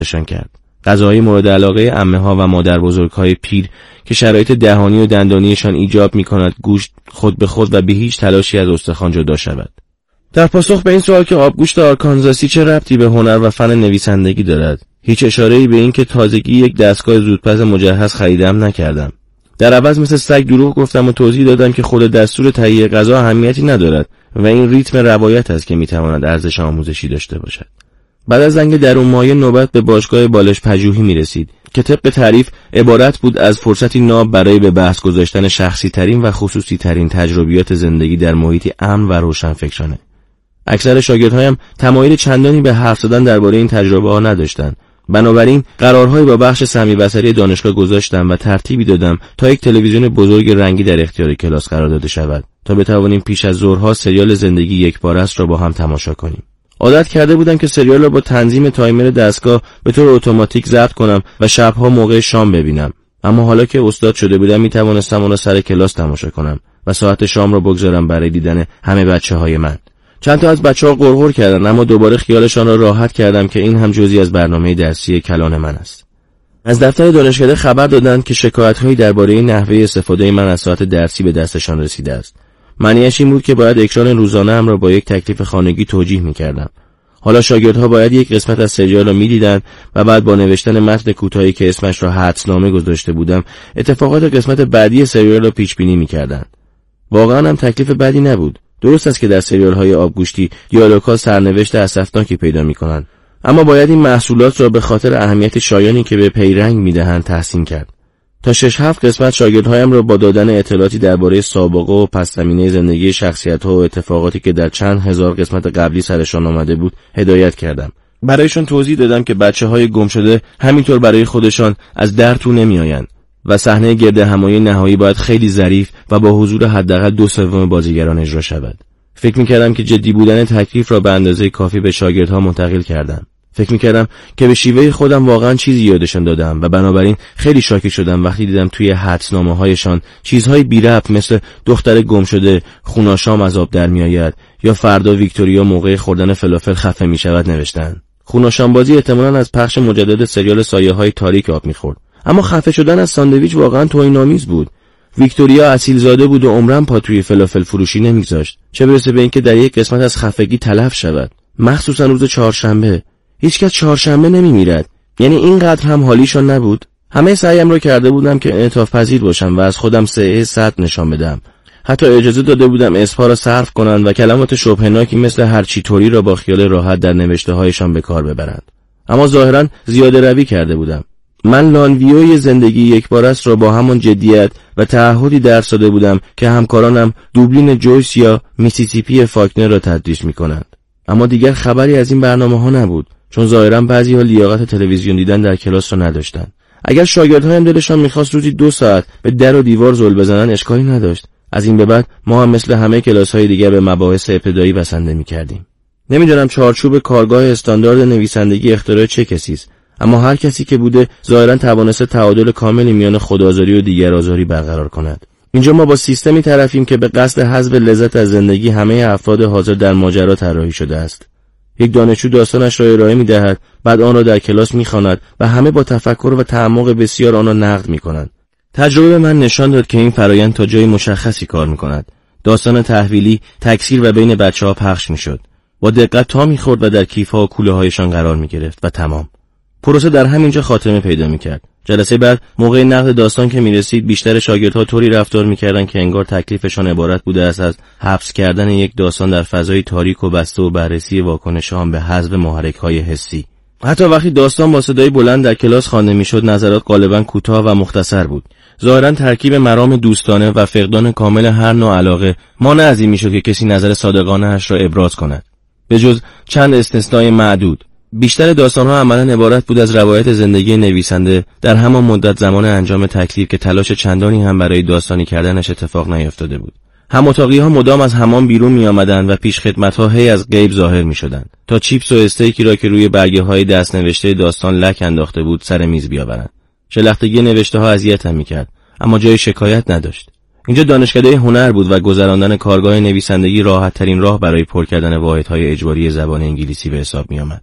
نشان کرد. غذاهای مورد علاقه عمه‌ها و مادربزرگ‌های پیر که شرایط دهانی و دندانیشان ایجاب می‌کند گوشت خود به خود و به هیچ تلاشی از استخوان جدا شود. در پاسخ به این سوال که آبگوشت آرکانزاسی چه ربطی به هنر و فن نویسندگی دارد، هیچ اشاره‌ای به این که تازگی یک دستگاه زودپز مجهز خریدم نکردم. در عوض مثل سگ دروغ گفتم و توضیح دادم که خود دستور تهیه غذا اهمیتی ندارد و این ریتم روایت است که می‌تواند ارزش آموزشی داشته باشد. بعد از زنگ درون مایه نوبت به باشگاه بالش پژوهی می‌رسید که طبق تعریف عبارت بود از فرصتی ناب برای به بحث گذاشتن شخصی ترین و خصوصی ترین تجربیات زندگی در محیطی امن و روشنفکرانه. اکثر شاگردهایم تمایل چندانی به حرف زدن درباره این تجربه‌ها نداشتند. بنابراین قرارهایی با بخش سمی بصری دانشگاه گذاشتم و ترتیبی دادم تا یک تلویزیون بزرگ رنگی در اختیار کلاس قرار داده شود تا بتوانیم پیش از ظهرها سریال زندگی یکباره است را با هم تماشا کنیم. عادت کرده بودم که سریال را با تنظیم تایمر دستگاه به طور اتوماتیک ضبط کنم و شبها موقع شام ببینم. اما حالا که استاد شده بودم میتوانستم آن را سر کلاس تماشا کنم و ساعت شام را بگذارم برای دیدن همه بچه‌های من. چند تا از بچه‌ها غرغر کردند اما دوباره خیالشان را راحت کردم که این هم جزئی از برنامه درسی کلان من است. از دفتر دانشکده خبر دادند که شکایت‌هایی درباره نحوه استفاده من از ساعت درسی به دستشان رسیده است. معنیش این بود که باید اکران روزانه‌ام را با یک تکلیف خانگی توجیه می‌کردم. حالا شاگردها باید یک قسمت از سریال را می‌دیدند و بعد با نوشتن متن کوتاهی که اسمش را حدسنامه گذاشته بودم، اتفاقات قسمت بعدی سریال را پیش‌بینی می‌کردند. واقعاً هم تکلیف بدی نبود. درست است که در سریال‌های آبگوشتی دیالوگ‌ها سرنوشت اسفناکی پیدا می‌کنند، اما باید این محصولات را به خاطر اهمیت شایانی که به پیرنگ می‌دهند تحسین کرد. تا 6-7 قسمت شاگردهایم را با دادن اطلاعاتی درباره سابقه و پس‌زمینه زندگی شخصیت‌ها و اتفاقاتی که در چند هزار قسمت قبلی سرشان آمده بود هدایت کردم. برایشان توضیح دادم که بچه‌های گم شده همینطور برای خودشان از در تو نمی‌آیند و صحنه گرد همایی نهایی باید خیلی ظریف و با حضور حداقل 2/3 بازیگران اجرا شود. فکر می‌کردم که جدی بودن تکلیف را به اندازه کافی به شاگردها منتقل کردم. فکر می‌کردم که به شیوه خودم واقعاً چیزی یادشان دادم و بنابراین خیلی شاکی شدم وقتی دیدم توی حدسنامه‌هایشان چیزهای بی‌ربط مثل دختر گم شده خوناشام از آب در می‌آید یا فردا ویکتوریا موقع خوردن فلافل خفه می‌شود نوشتن. خوناشام بازی احتمالاً از پخش مجدد سریال سایه‌های تاریک آب می‌خورد. اما خفه شدن از ساندویچ واقعاً توهین‌آمیز بود. ویکتوریا اصیلزاده بود و عمرم پا توی فلافل فروشی نمی‌گذاشت. چه برسه به اینکه در یک قسمت از خفگی تلف شود. مخصوصاً روز چهارشنبه. هیچکس چهارشنبه نمی‌میرد. یعنی اینقدر هم حالیشان نبود. همه سعیم رو کرده بودم که انعطاف پذیر باشم و از خودم 100 نشان بدم. حتی اجازه داده بودم اسمها را صرف کنند و کلمات شبهه‌ناکی مثل هر چی طوری را با خیال راحت در نوشته‌هایشان به کار ببرند. اما ظاهراً زیاده روی کرده بودم. من لانویوی زندگی یکباره است را با همان جدیت و تعهدی درس داده بودم که همکارانم دوبلین جویس یا میسیسیپی فاکنر را تدریس می‌کنند. اما دیگر خبری از این برنامه‌ها نبود، چون ظاهراً بعضی‌ها لیاقت تلویزیون دیدن در کلاس را نداشتند. اگر شاگردهایم دلشان می‌خواست روزی 2 ساعت به در و دیوار زل بزنن اشکالی نداشت. از این به بعد ما هم مثل همه کلاس‌های دیگر به مباحث ابتدایی بسنده می‌کردیم. نمی‌دونم چارچوب کارگاه استاندارد نویسندگی اختراع چه کسی است، اما هر کسی که بوده ظاهراً توانسته تعادل کاملی میان خودآزاری و دیگرآزاری برقرار کند. اینجا ما با سیستمی طرفیم که به قصد حذف لذت از زندگی همه افراد حاضر در ماجرا طراحی شده است. یک دانشجو داستانش را ارائه می‌دهد، بعد آن را در کلاس می‌خواند و همه با تفکر و تعمق بسیار آن را نقد می‌کنند. تجربه من نشان داد که این فرایند تا جای مشخصی کار می‌کند. داستان تحویلی تکثیر و بین بچه‌ها پخش می‌شد. با دقت تا می‌خورد و در کیف‌ها و کوله‌هایشان قرار می‌گرفت و تمام. پروسه در همینجا خاتمه پیدا می‌کرد. جلسه بعد موقع نقد داستان که می‌رسید بیشتر شاگردها طوری رفتار می‌کردند که انگار تکلیفشان عبارت بوده است از حبس کردن یک داستان در فضای تاریک و بسته و بررسی واکنش آن به حذف محرک‌های حسی. حتی وقتی داستان با صدای بلند در کلاس خوانده می‌شد نظرات غالباً کوتاه و مختصر بود. ظاهراً ترکیب مرام دوستانه و فقدان کامل هر نوع علاقه مانع از این می‌شد که کسی نظر صادقانه اش را ابراز کند. به جز چند استثنای معدود بیشتر داستان‌ها عملاً عبارت بود از روایت زندگی نویسنده در همان مدت زمان انجام تکلیف که تلاش چندانی هم برای داستانی کردنش اتفاق نیفتاده بود. هم اتاقی‌ها مدام از همان بیرون می‌آمدند و پیش خدمت‌ها هی از غیب ظاهر می‌شدند تا چیپس و استیکی را که روی برگه‌های دست‌نوشته داستان لک انداخته بود سر میز بیاورند. شلختگی نوشته‌ها اذیتم می‌کرد، اما جای شکایت نداشت. اینجا دانشکده هنر بود و گذراندن کارگاه نویسندگی راحت‌ترین راه برای پر کردن واحدهای اجباری زبان انگلیسی به حساب می‌آمد.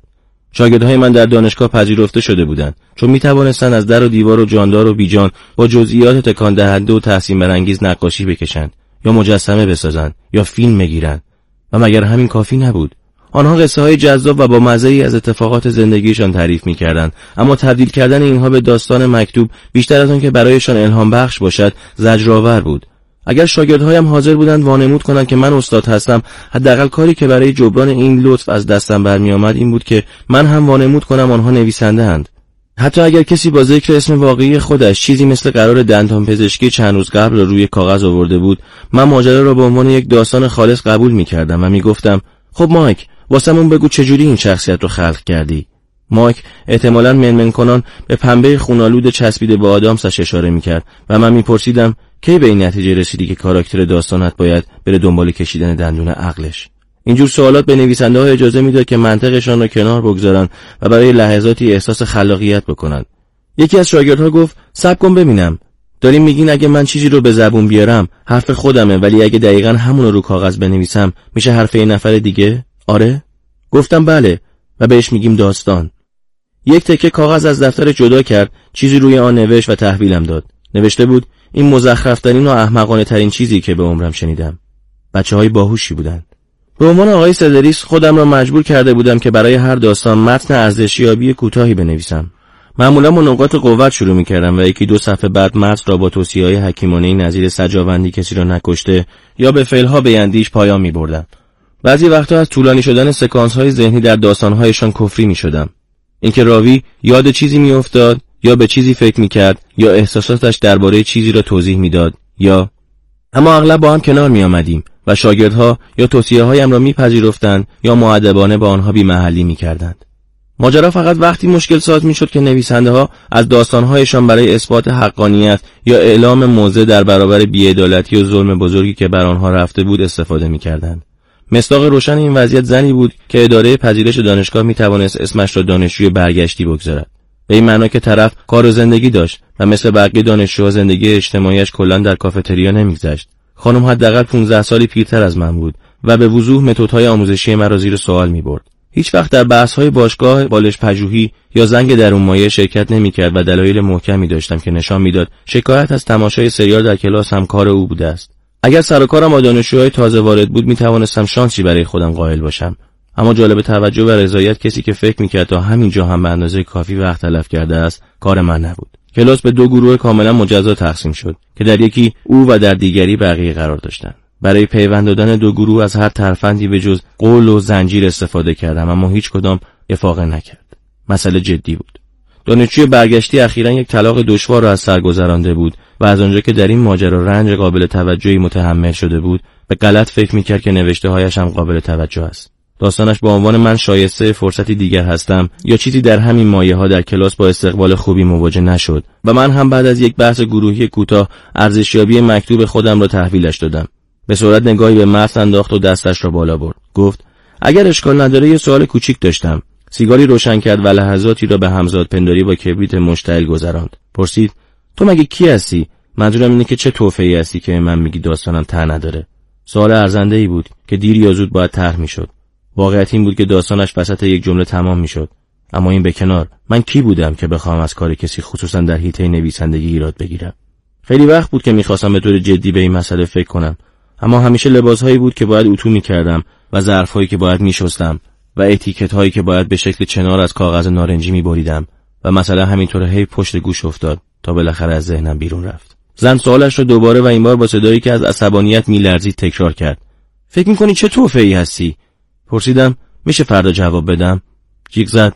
شاگردهای من در دانشگاه پذیرفته شده بودند، چون میتوانستند از در و دیوار و جاندار و بیجان با جزئیات تکان دهنده و تحسین برانگیز نقاشی بکشند، یا مجسمه بسازند، یا فیلم بگیرند. و مگر همین کافی نبود؟ آنها قصه های جذاب و با مزه‌ای از اتفاقات زندگیشان تعریف می‌کردند، اما تبدیل کردن اینها به داستان مکتوب بیشتر از آن که برایشان الهام بخش باشد، زجرآور بود. اگر شاگردهایم حاضر بودند وانمود کنند که من استاد هستم، حداقل کاری که برای جبران این لطف از دستم برمی‌آمد این بود که من هم وانمود کنم آنها نویسنده اند. حتی اگر کسی با ذکر اسم واقعی خودش چیزی مثل قرار دندانپزشکی چند روز قبل را روی کاغذ آورده بود، من ماجرا را به عنوان یک داستان خالص قبول می‌کردم و می‌گفتم خب مایک، واسمون بگو چجوری این شخصیت رو خلق کردی. مایک احتمالاً منمن کنان به پنبه خونالود چسبیده به آدامسش اشاره می‌کرد و من می‌پرسیدم کی به این نتیجه رسیدی که کاراکتر داستانت باید بره دنبال کشیدن دندون عقلش؟ اینجور سوالات به نویسنده‌ها اجازه میداد که منطقشان را کنار بگذارن و برای لحظاتی احساس خلاقیت بکنن. یکی از شاگردها گفت صبر کن ببینم، داریم میگین اگه من چیزی رو به زبون بیارم حرف خودمه، ولی اگه دقیقاً همون رو کاغذ بنویسم میشه حرف یه نفر دیگه؟ آره؟ گفتم بله، و بهش میگیم داستان. یک تکه کاغذ از دفتر جدا کرد، چیزی روی آن نوشت و تحویلم داد. نوشته بود این مزخرف‌ترین و احمقانه ترین چیزی که به عمرم شنیدم. بچه‌های باهوشی بودن. به عنوان آقای سدریس خودم را مجبور کرده بودم که برای هر داستان متن ارزشیابی کوتاهی بنویسم. معمولا با نقاط قوت شروع می‌کردم و یکی دو صفحه بعد متن را با توصیه‌های حکیمانه‌ای نظیر سجاوندی کسی را نکشته یا به فعل‌ها بیندیش پایان می‌بردم. بعضی وقتا از طولانی شدن سکانس‌های ذهنی در داستان‌هایشان کفری می‌شدم. اینکه راوی یاد چیزی می‌افتاد یا به چیزی فکر می‌کرد یا احساساتش درباره چیزی را توضیح می‌داد یا اما اغلب با هم کنار می‌آمدیم و شاگردها یا توصیه‌هایم را می‌پذیرفتند یا مؤدبانه با آنها بی‌محلی می‌کردند. ماجرا فقط وقتی مشکل ساز می‌شد که نویسنده‌ها از داستان‌هایشان برای اثبات حقانیت یا اعلام موضع در برابر بی‌عدالتی و ظلم بزرگی که بر آنها رفته بود استفاده می‌کردند. مصداق روشن این وضعیت زنی بود که اداره پذیرش دانشگاه می‌توانست اسمش را دانشجوی برگشتی بگذارد. به این معنا که طرف کار و زندگی داشت و مثل بقیه دانشجوها زندگی اجتماعیش کلاً در کافتریا نمی‌گذشت. خانم حداقل 15 سالی پیرتر از من بود و به وضوح متدهای آموزشی مرا زیر سوال می‌برد. هیچ وقت در بحث‌های باشگاه بالش پژوهی یا زنگ درونمایه شرکت نمی‌کرد و دلایل محکمی داشتم که نشان می‌داد شکایت از تماشای سریال در کلاس هم کار او بوده است. اگر سر و کارم با دانشجوهای تازه وارد بود می‌توانستم شانسی برای خودم قائل باشم، اما جالب توجه و رضایت کسی که فکر می‌کرد تا همینجا هم به اندازه کافی وقت تلف کرده است کار من نبود. کلاس به دو گروه کاملا مجزا تقسیم شد که در یکی او و در دیگری بقیه قرار داشتند. برای پیوند دادن دو گروه از هر ترفندی به جز قول و زنجیر استفاده کردم، اما هیچ کدام افاقه نکرد. مسئله جدی بود. دانشجوی برگشتی اخیراً یک طلاق دشوار را از سر گذرانده بود و از آنجا که در این ماجرا رنج قابل توجهی متحمل شده بود، به غلط فکر می‌کرد که نوشته‌هایش هم قابل توجه است. داستانش با عنوان من شایسته فرصتی دیگر هستم یا چیزی در همین مایه‌ها در کلاس با استقبال خوبی مواجه نشد و من هم بعد از یک بحث گروهی کوتاه ارزشیابی مکتوب خودم را تحویلش دادم. به سرعت نگاهی به متن انداخت و دستش را بالا برد. گفت اگر اشکال نداره یه سوال کوچیک داشتم. سیگاری روشن کرد و لحظاتی را به همزاد پنداری با کبریت مشتعل گذراند. پرسید تو مگه کی هستی؟ منظورم اینه که چه توفیقی هستی که من میگی داستانم ته نداره. سوال ارزنده‌ای بود که دیر یا زود باید طرح میشد. واقعیت این بود که داستانش وسط یک جمله تمام میشد. اما این به کنار، من کی بودم که بخوام از کار کسی خصوصا در حیطه نویسندگی ایراد بگیرم؟ خیلی وقت بود که میخواستم به طور جدی به این مسئله فکر کنم، اما همیشه لباسهایی بود که باید اتو میکردم و ظرفهایی که باید میشستم و اتیکت‌هایی که باید به شکل چنار از کاغذ نارنجی میبریدم و مسئله همینطور هی پشت گوش افتاد تا بالاخره از ذهنم بیرون رفت. زن سوالش رو دوباره و این بار با صدایی که از عصبانیت میلرزید تکرار کرد. فکر می‌کنی چه توفیقی هستی؟ پرسیدم میشه فردا جواب بدم؟ جیغ زد.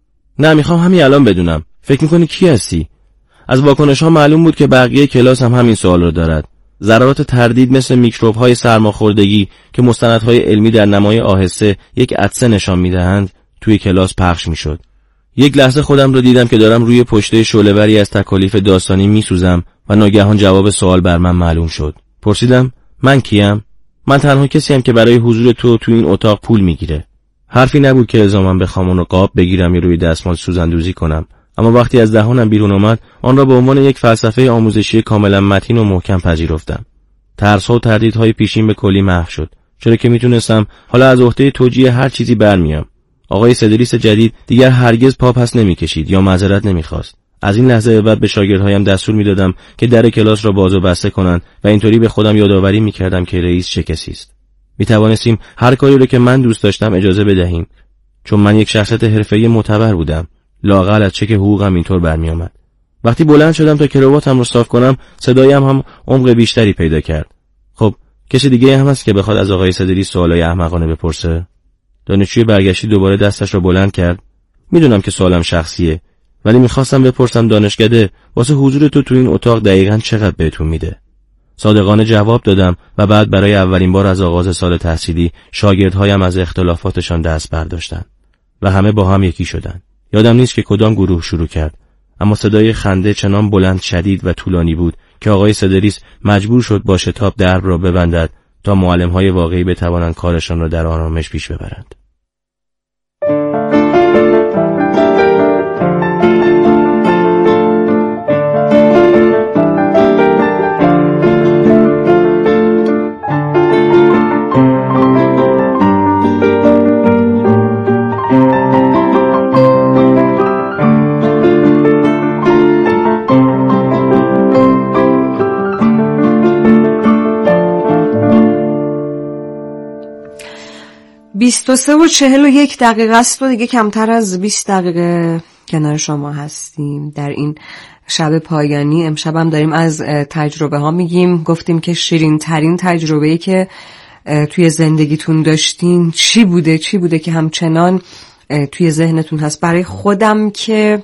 نه میخوام همین الان بدونم. فکر می‌کنی کی هستی؟ از واکنش‌ها معلوم بود که بقیه کلاس هم همین سوال رو دارد. ذرات تردید مثل میکروب‌های سرماخوردگی که مستندهای علمی در نمای آهسته یک عطسه نشان می‌دهند توی کلاس پخش می‌شد. یک لحظه خودم رو دیدم که دارم روی پشته شعله‌وری از تکالیف داستانی می‌سوزم و ناگهان جواب سوال بر من معلوم شد. پرسیدم من کیم؟ من تنها کسیم که برای حضور تو این اتاق پول می‌گیره. حرفی نبود که الزاماً بخوام اون رو قاب بگیرم یا روی دستمال سوزندوزی کنم، اما وقتی از دهانم بیرون اومد آن را به عنوان یک فلسفه آموزشی کاملا متین و محکم پذیرفتم. ترس‌ها و تردیدهای پیشین به کلی محو شد، چرا که میتونستم حالا از عهده توجیه هر چیزی برمیام. آقای سدریس جدید دیگر هرگز پا پس نمی‌کشید یا معذرت نمی‌خواست. از این لحظه به بعد به شاگردهایم دستور می‌دادم که در کلاس را باز و بسته کنند و اینطوری به خودم یادآوری می‌کردم که رئیس چه کسی است. می‌توانستیم هر کاری را که من دوست داشتم اجازه بدهیم، چون من یک شخصیت حرفه‌ای معتبر بودم. لااقل از چک حقوقم اینطور برمی‌آمد. وقتی بلند شدم تا کراواتم را صاف کنم، صدایم هم عمق بیشتری پیدا کرد. خب کسی دیگه هم هست که بخواد از آقای صدری سوالای احمقانه بپرسه؟ دانشجوی برگشتی دوباره دستش را بلند کرد. میدونم که سوالم شخصیه، ولی میخواستم بپرسم دانشکده واسه حضور تو این اتاق دقیقاً چقدر بهتون میده؟ صادقانه جواب دادم و بعد برای اولین بار از آغاز سال تحصیلی شاگردهایم از اختلافاتشان دست برداشتن و همه با هم یکی شدن. یادم نیست که کدام گروه شروع کرد، اما صدای خنده چنان بلند، شدید و طولانی بود که آقای سدریس مجبور شد با شتاب درب را ببندد تا معلم‌های واقعی بتوانند کارشان را در آرامش پیش ببرند. 23:41 است و دیگه کمتر از 20 دقیقه کنار شما هستیم در این شب پایانی. امشب هم داریم از تجربه ها میگیم. گفتیم که شیرین ترین تجربه‌ای که توی زندگیتون داشتین چی بوده که همچنان توی ذهنتون هست. برای خودم که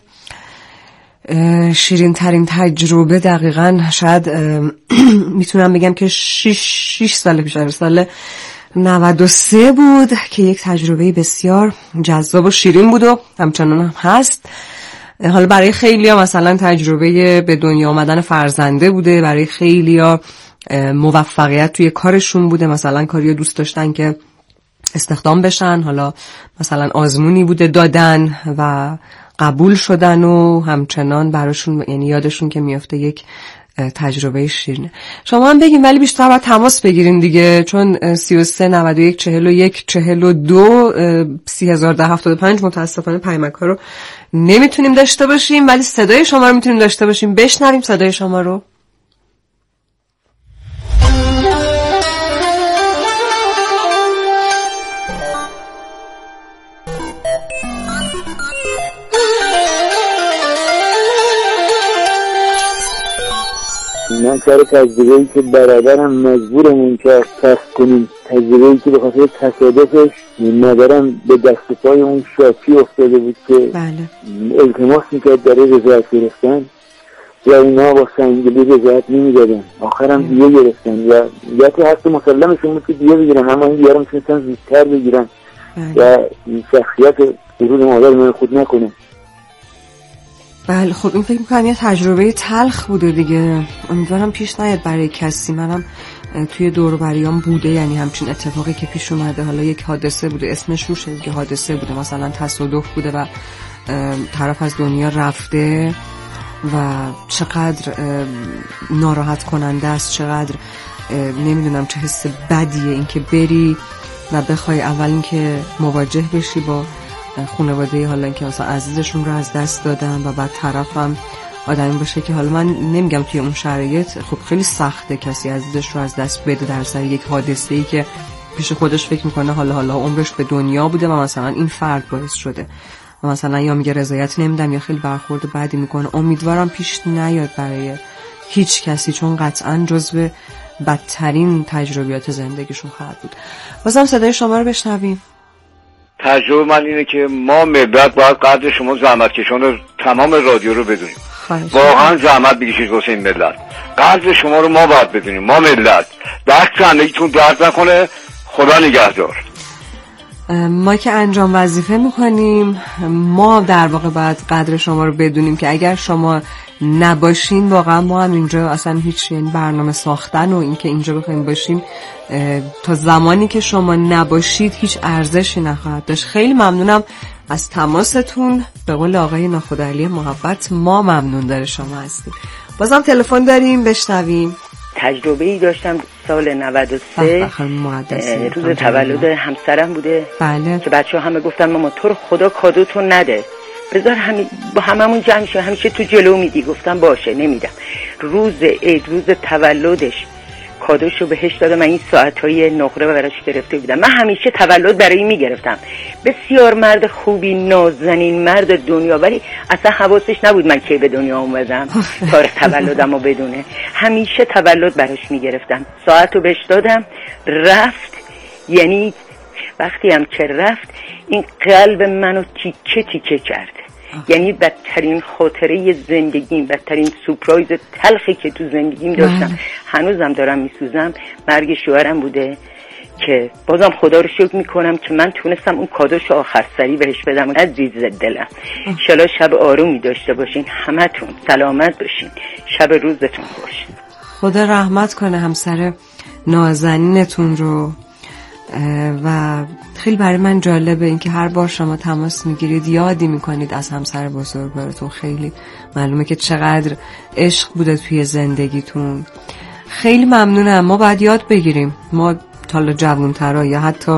شیرین ترین تجربه دقیقاً شاید میتونم بگم که 6 سال پیش، سال 93 بود که یک تجربه بسیار جذاب و شیرین بود و همچنان هم هست. حالا برای خیلیا مثلا تجربه به دنیا آمدن فرزنده بوده، برای خیلیا موفقیت توی کارشون بوده، مثلا کاریو دوست داشتن که استخدام بشن، حالا مثلا آزمونی بوده دادن و قبول شدن و همچنان براشون یعنی یادشون که میفته یک تجربه شیرینه. شما هم بگین، ولی بیشتر باید تماس بگیرین دیگه، چون 33 91 41 42 3075 متاسفانه پیامک ها رو نمیتونیم داشته باشیم، ولی صدای شما رو میتونیم داشته باشیم. بشنویم صدای شما رو. من سر تجربه‌ای که برادرم مجبورمون که کسب کنیم، تجربه‌ای که به خاطر تصادفش مادرم به دست و پای اون شاکی افتاده بود که التماس میکرد برای رضایت گرفتن و اینا با سنگلی رضایت نمیدادن، آخرم دیگه گرفتن و یا که هست مسلمشون بود که دیگه بگیرن، اما این دیگه رو میتونستن زودتر بگیرن و شخصیت ورود مادر من خود نکنه. بله خب این فکر میکنم یه تجربه تلخ بوده دیگه، امیدوارم پیش نیاد برای کسی. منم توی دور و بریام بوده، یعنی همچین اتفاقی که پیش اومده، حالا یک حادثه بوده، اسمش روش که حادثه بوده، مثلا تصادف بوده و طرف از دنیا رفته و چقدر ناراحت کننده است، چقدر نمیدونم چه حس بدیه این که بری و بخوای اول این که مواجه بشی با خانواده حالا اینکه مثلا عزیزشون رو از دست دادن و بعد طرفم آدمی باشه که حالا من نمیگم توی اون شرایط خب خیلی سخته کسی عزیزش رو از دست بده در سر یک حادثه‌ای که پیش خودش فکر میکنه حالا عمرش به دنیا بوده و مثلا این فرد باعث شده و مثلا یا میگه رضایت نمیدم یا خیلی برخورد بدی میکنه. امیدوارم پیش نیاد برای هیچ کسی، چون قطعاً جزو بدترین تجربیات زندگیشون خواهد بود. بازم صدای شما رو بشنویم. تجربه من اینه که ما ملت باید قدر شما زحمت کشان تمام رادیو رو بدونیم. واقعا زحمت بکشید واسه این ملت. قدر شما رو ما باید بدونیم. ما ملت دست زندگیتون درد نکنه. خدا نگهدار. ما که انجام وظیفه میکنیم، ما در واقع باید قدر شما رو بدونیم که اگر شما نباشین واقعا ما هم اینجا اصلا هیچ یعنی برنامه ساختن و این که اینجا بخوایم باشیم تا زمانی که شما نباشید هیچ ارزشی نخواهد داشت. خیلی ممنونم از تماستون. به قول آقای ناخداعلی محبت ما ممنون داره شما هستیم. بازم تلفن داریم، بشنویم. تجربه‌ای داشتم سال 93 روز تولد همسرم بوده. بله. که بچه‌ها همه گفتن ماما تو رو خدا کادوتو نده، بذار با هممون جمع شه، همیشه تو جلو میدی. گفتم باشه نمیدم. روز عید، روز تولدش کادوشو بهش دادم. من این ساعت‌های نقره براش گرفته بودم. من همیشه تولد برای میگرفتم. بسیار مرد خوبی، نازنین مرد دنیا، ولی اصلا حواسش نبود من کی به دنیا اومدم تاریخ تولدمو بدونه. همیشه تولد براش میگرفتم. ساعتو بهش دادم، رفت. یعنی وقتی هم که رفت این قلب منو تیکه تیکه کرد. یعنی بدترین خاطره زندگیم، بدترین سورپرایز تلخی که تو زندگیم داشتم، هنوزم دارم میسوزم، مرگ شوهرم بوده که بازم خدا رو شکر میکنم که من تونستم اون کادوش آخر سری بهش بدم. عزیز دلم، انشالله شب آرومی داشته باشین، همتون سلامت باشین، شب روزتون خوش. خدا رحمت کنه همسر نازنینتون رو. و خیلی برای من جالبه اینکه هر بار شما تماس میگیرید یادی میکنید از همسر بزرگوارتون. خیلی معلومه که چقدر عشق بوده توی زندگیتون. خیلی ممنونم. ما باید یاد بگیریم، ما حالا جوانترها یا حتی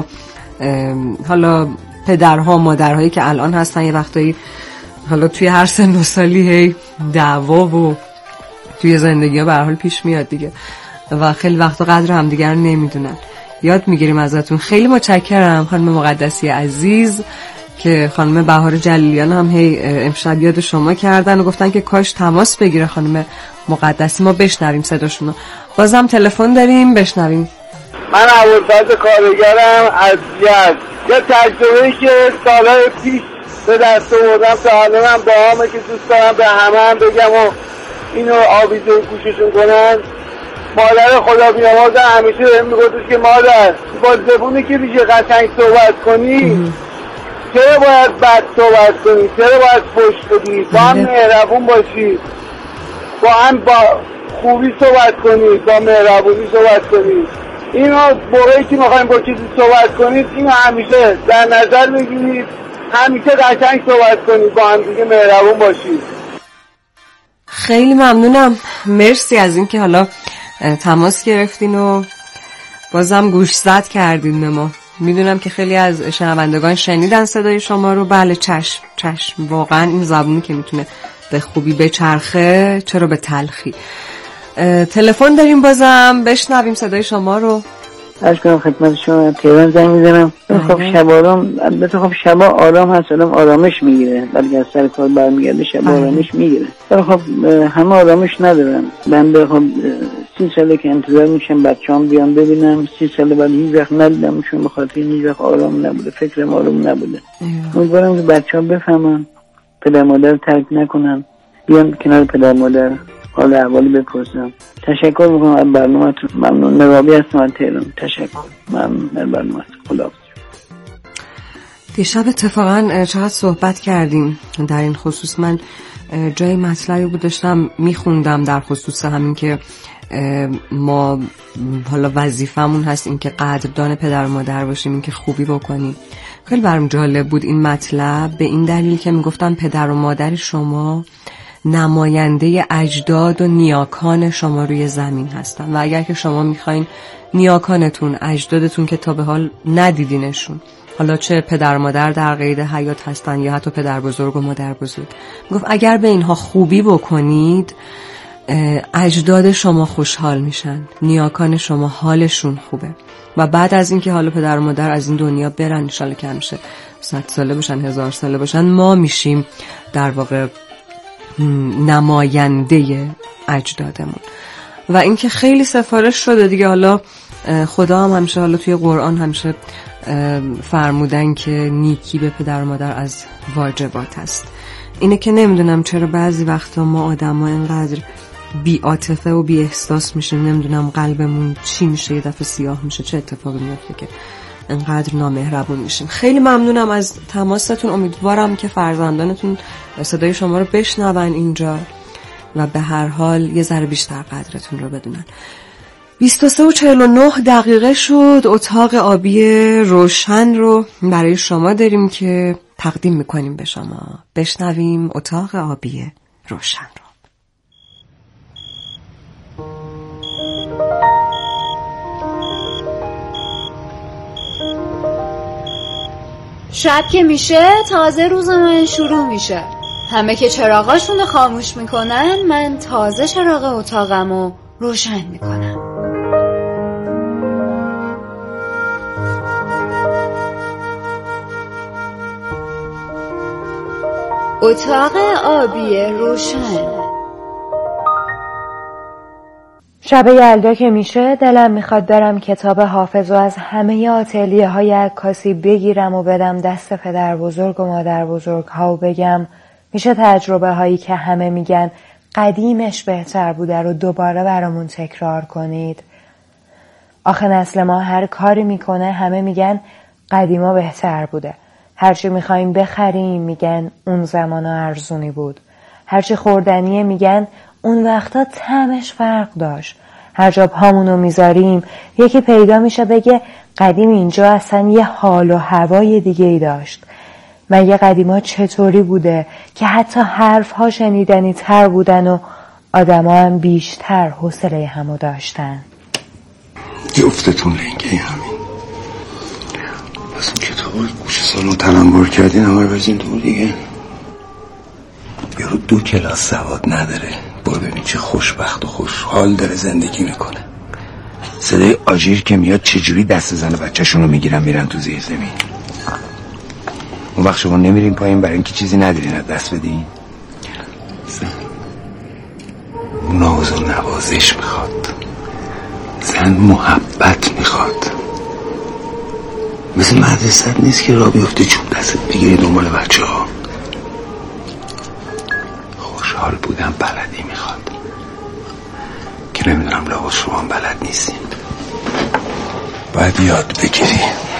حالا پدرها مادرهایی که الان هستن، یه وقتایی حالا توی هر سن و سالی هی دعوا و توی زندگی ها به هر حال پیش میاد دیگه و خیلی وقتا قدر همدیگر رو نمیدونن. یاد میگیریم ازتون. خیلی متشکرم خانم مقدسی عزیز که خانم بهار جلیلیان هم هی امشب یاد شما کردن و گفتن که کاش تماس بگیره خانم مقدسی، ما بشنویم صداشونو. بازم تلفن داریم، بشنویم. من ابوالفضل کارگرم از یزد. یه تجربه‌ای که سالهای پیش به دست آوردم تا حالا من با همه که دوست دارم به همه بگم و اینو آویزون گوششون کنن. مادر خدا بیامرزم همیشه بهم میگفتش که مادر با زبونی که میشه قشنگ صحبت کنی، چرا باید بد صحبت کنی، چرا باید فحش بدی، با هم مهربون باشی، با خوبی صحبت کنی، با مهربونی صحبت کنی. اینو موقعی که میخوایم با کسی صحبت کنید اینو همیشه در نظر بگیرید، همیشه قشنگ صحبت کنید، با هم دیگه مهربون باشید. خیلی ممنونم، مرسی از این که حالا تماس گرفتین و بازم گوش زد کردین به ما. میدونم که خیلی از شنوندگان شنیدن صدای شما رو. بله چشم واقعا این زبونی که میتونه به خوبی بچرخه چرا به تلخی. تلفن داریم، بازم بشنویم صدای شما رو. عرض کنم خدمت شما، تهران زنگ میزنم. خب شب آرام، البته خب شب آرام هست، آرامش میگیره، ولی از سر کار برمیگرده شب آرامش میگیره. ولی خب همه آرامش ندارن. من خب 30 ساله که انتظار میشم بچه‌ام بیان ببینم، 30 ساله ولی هیچ وقت ندیدمشون، به خاطر هیچ وقت آرام نبوده، فکرم آرام نبوده. امیدوارم که بچه‌ها بفهمن، پدر مادر ترک نکنن، بیان کنار پدر مادر حال احوالی بپرسم. تشکر میکنم از برنامه‌تون. ممنون. نوابی هستم از تهران. تشکر. ممنون از برنامه‌تون. خداحافظ. دیشب اتفاقا چقدر صحبت کردیم در این خصوص. من جای مطلبی بود داشتم میخوندم در خصوص همین که ما حالا وظیفمون هست این که قدردان پدر و مادر باشیم، این که خوبی بکنیم. خیلی برام جالب بود این مطلب، به این دلیل که میگفتن پدر و مادر شما نماینده اجداد و نیاکان شما روی زمین هستن و اگر که شما میخواین نیاکانتون، اجدادتون که تا به حال ندیدینشون، حالا چه پدر و مادر در قید حیات هستن یا حتی پدر بزرگ و مادر بزرگ، گفت اگر به اینها خوبی بکنید اجداد شما خوشحال میشن، نیاکان شما حالشون خوبه و بعد از اینکه حالا پدر و مادر از این دنیا برن، ان شاءالله که همیشه 100 ساله باشن، 1000 ساله باشن، ما میشیم در واقع نماینده اجدادمون. و اینکه خیلی سفارش شده دیگه، حالا خدا هم همیشه حالا توی قرآن همیشه فرمودن که نیکی به پدر و مادر از واجبات است. اینه که نمیدونم چرا بعضی وقتا ما آدم ها اینقدر بی عاطفه و بی احساس میشیم، نمیدونم قلبمون چی میشه، یه دفعه سیاه میشه، چه اتفاقی میفته که انقدر نامهربون میشیم. خیلی ممنونم از تماستون. امیدوارم که فرزندانتون صدای شما رو بشنون اینجا و به هر حال یه ذره بیشتر قدرتون رو بدونن. 23:49 شد. اتاق آبی روشن رو برای شما داریم که تقدیم میکنیم به شما. بشنویم اتاق آبی روشن رو. شب که میشه تازه روز من شروع میشه. همه که چراغاشونو خاموش میکنن، من تازه چراغ اتاقمو روشن میکنم. اتاق آبی روشن. شب یلدا که میشه دلم میخواد برم کتاب حافظو از همه آتلیه های عکاسی بگیرم و بدم دست پدر بزرگ و مادر بزرگ ها و بگم میشه تجربه هایی که همه میگن قدیمش بهتر بوده رو دوباره برامون تکرار کنید. آخه نسل ما هر کاری میکنه همه میگن قدیما بهتر بوده. هرچی میخوایم بخریم میگن اون زمانا ارزونی بود. هرچی خوردنیه میگن اون وقتا طعمش فرق داشت. هر جا پامونو میذاریم یکی پیدا میشه بگه قدیم اینجا اصلا یه حال و هوای دیگه ای داشت. مگه قدیما چطوری بوده که حتی حرفها شنیدنی تر بودن و آدما هم بیشتر حوصله همو داشتن. جفتتون لنگه همین. پس اون کتاب گوش سالون تلنبار کردین همه رو بزین دور دیگه. یارو 2 کلاس سواد نداره. برو ببین چه خوشبخت و خوشحال داره زندگی میکنه. صدای آژیر که میاد چجوری دست زن بچه‌شون رو میگیرن میرن تو زیر زمین. اون وقت شما نمیرین پایین برای اینکه چیزی ندارین از دست بدین. ناز و نوازش میخواد. زن محبت میخواد. مثل مدرسه نیست که را بیفته چوب دستت بگیری دنبال بچه ها. خوشحال بودن بلدی میخواد که نمیدونم لابد شما هم بلد نیستین. باید یاد بگیری.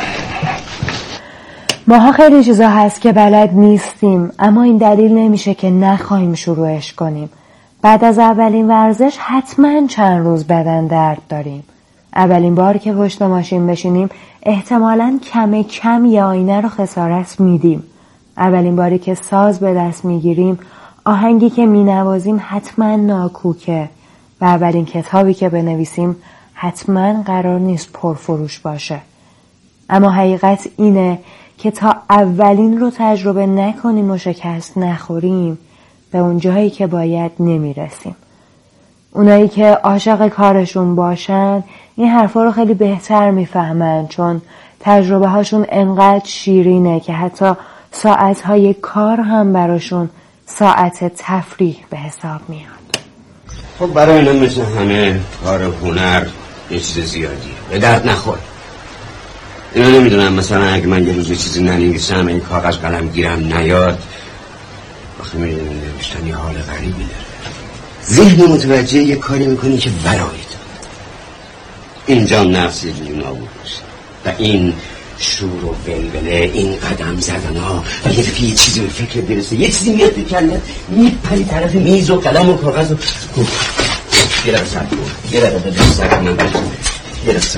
ماها خیلی چیزا هست که بلد نیستیم، اما این دلیل نمیشه که نخواهیم شروعش کنیم. بعد از اولین ورزش حتما چند روز بدن درد داریم. اولین بار که پشت ماشین بشینیم احتمالاً کم کم یه آینه رو خسارت میدیم. اولین باری که ساز به دست میگیریم آهنگی که مینوازیم حتما ناکوکه و اولین کتابی که بنویسیم حتما قرار نیست پرفروش باشه. اما حقیقت اینه که تا اولین رو تجربه نکنیم و شکست نخوریم به اون جایی که باید نمیرسیم. اونایی که عاشق کارشون باشن این حرفا رو خیلی بهتر میفهمن، چون تجربه هاشون انقدر شیرینه که حتی ساعتهای کار هم براشون ساعت تفریح به حساب میاد. خب برای من مثل همه کار و هنر یه چیز زیادی به درد نخور. اینا نمیدونم مثلا اگه من یه روز یه چیزی ننویسم این کاغذ قلم گیرم نیاد، آخه میدونم نوشتن یه حال غریبی داره. ذهن متوجه یه کاری میکنی که ورایی داره. اینجا نفس یه جوری نابود میشه و این شور و ولوله، این قدم زدن ها و یه دفعه یه چیزی به فکر برسه، یه چیزی میاد به کلت میپری طرف میز و قلم و کاغذ و یه دقیقه سر کن، یه دقیقه سر من برسونه، یه دقیقه سر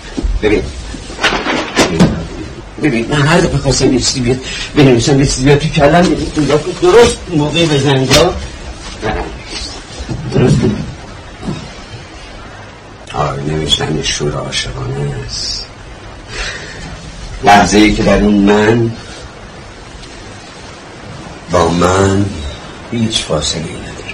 ببین من هر دفعه خواستم یه چیزی بیاد بنویسم، یه چیزی بیاد تو کلم درست موقع بزنگاه درست آره نوشتن شور عاشقانه است. لحظه ای که در اون من با من هیچ فاصله نداره.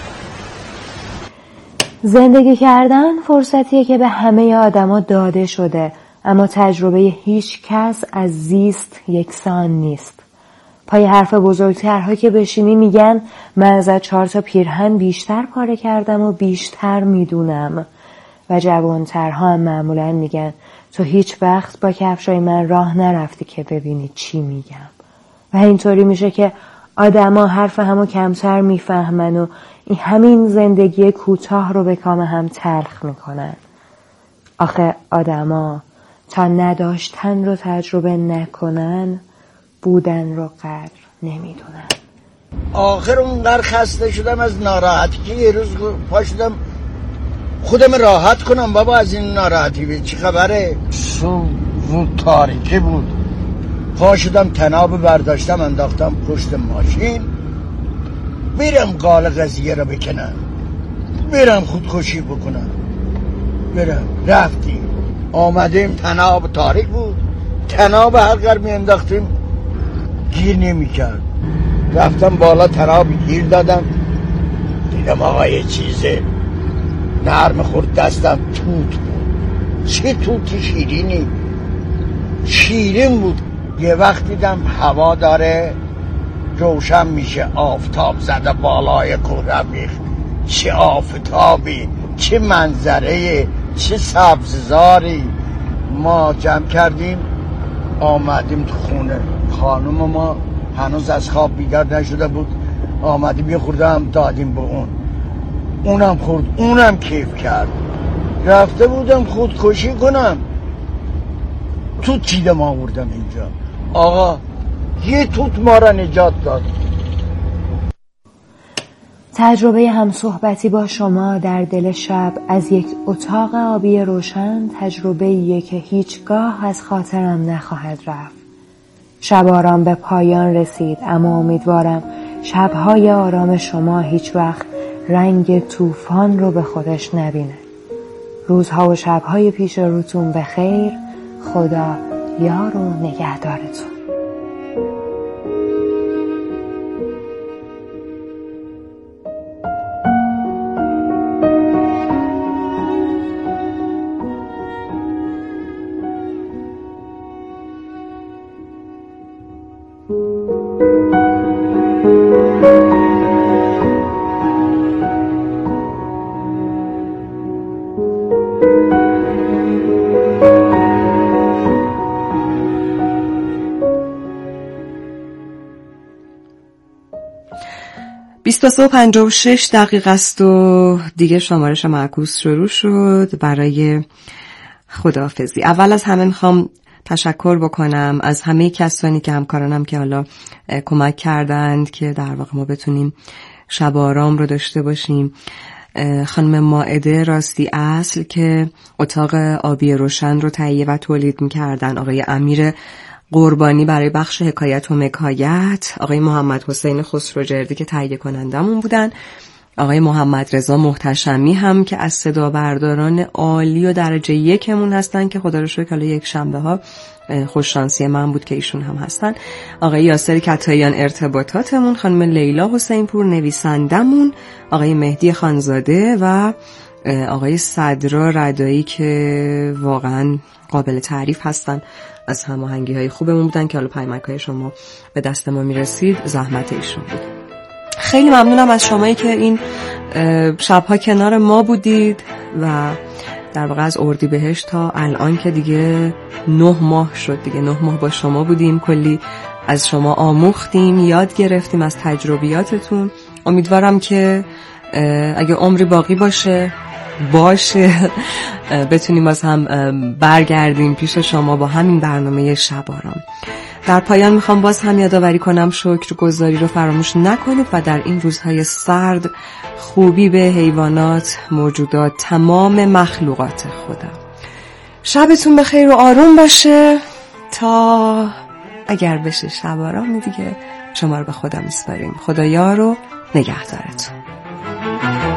زندگی کردن فرصتیه که به همه آدما داده شده، اما تجربه هیچ کس از زیست یکسان نیست. پای حرف بزرگترها که بشینی میگن من از 4 تا پیرهن بیشتر پاره کردم و بیشتر میدونم، و جوانترها هم معمولا میگن تو هیچ وقت با کفشای من راه نرفتی که ببینی چی میگم. و اینطوری میشه که آدما حرف همو کمتر میفهمن و همین زندگی کوتاه رو به کام هم تلخ میکنن. آخه آدما تا نداشتن رو تجربه نکنن بودن رو قدر نمیدونن. آخر اونقدر خسته شدم از ناراحتی که یه روز پا شدم خودم راحت کنم. بابا از این ناراحتی به چی خبره؟ رو تاریکی بود. پا شدم تناب برداشتم انداختم پشت ماشین، میرم قال قضیه رو بکنم، میرم خودکشی بکنم. میرم رفتیم آمدیم تناب تاریک بود، تناب هر قرار می انداختیم گیر نمی‌کرد. رفتم بالا تراب گیر دادم، دیدم آقا یه چیزه نرم خورد دستم، توت بود. چه توت شیرینی، شیرین بود. یه وقت دیدم هوا داره روشن میشه، آفتاب زده بالای کوه ریخت. چه آفتابی، چه منظره، چه سبززاری. ما جمع کردیم آمدیم تو خونه. خانم ما هنوز از خواب بیدار نشده بود، آمدیم یه خورده هم دادیم به اونم خورد، اونم کیف کرد. رفته بودم خودکشی کنم، توت چیدم آوردم اینجا. آقا یه توت ما را نجات داد. تجربه همصحبتی با شما در دل شب از یک اتاق آبی روشن تجربه‌ایه که هیچگاه از خاطرم نخواهد رفت. شب آرام به پایان رسید، اما امیدوارم شب‌های آرام شما هیچ وقت رنگ طوفان رو به خودش نبینه. روزها و شب‌های پیش روتون به خیر. خدا یار و نگهدارتون. صبح 56 دقیقه است و دیگه شمارش معکوس شروع شد برای خداحافظی. اول از همه میخوام تشکر بکنم از همه کسانی که همکارانم که حالا کمک کردند که در واقع ما بتونیم شب آرام رو داشته باشیم. خانم مائده راستی اصل که اتاق آبی روشن رو تهیه و تولید میکردن، آقای امیر قربانی برای بخش حکایت و مکایت، آقای محمد حسین خسروجردی که تهیه کنندمون بودن، آقای محمد رضا محتشمی هم که از صدا برداران عالی و درجه یکمون هستن که خدا رو شکر حالا یک شنبه ها خوششانسی من بود که ایشون هم هستن، آقای یاسر کتاییان ارتباطاتمون، خانم لیلا حسین پور نویسندمون، آقای مهدی خانزاده و آقای صدرا ردایی که واقعا قابل تعریف هستن. از هماهنگی های خوبمون بودن که حالا پیامک های شما به دست ما میرسید، زحمت ایشون بود. خیلی ممنونم از شمایی که این شبها کنار ما بودید و در واقع از اردیبهشت تا الان که دیگه 9 ماه شد، دیگه 9 ماه با شما بودیم، کلی از شما آموختیم، یاد گرفتیم از تجربیاتتون. امیدوارم که اگه عمری باقی باشه بتونیم باز هم برگردیم پیش شما با همین برنامه شب آرام. در پایان میخوام باز هم یادآوری کنم شکرگزاری رو فراموش نکنید و در این روزهای سرد خوبی به حیوانات، موجودات، تمام مخلوقات خدا. شبتون بخیر و آروم باشه تا اگر بشه شب آرام دیگه شما رو به خدا میسپاریم. خدا یار و نگهدارتون.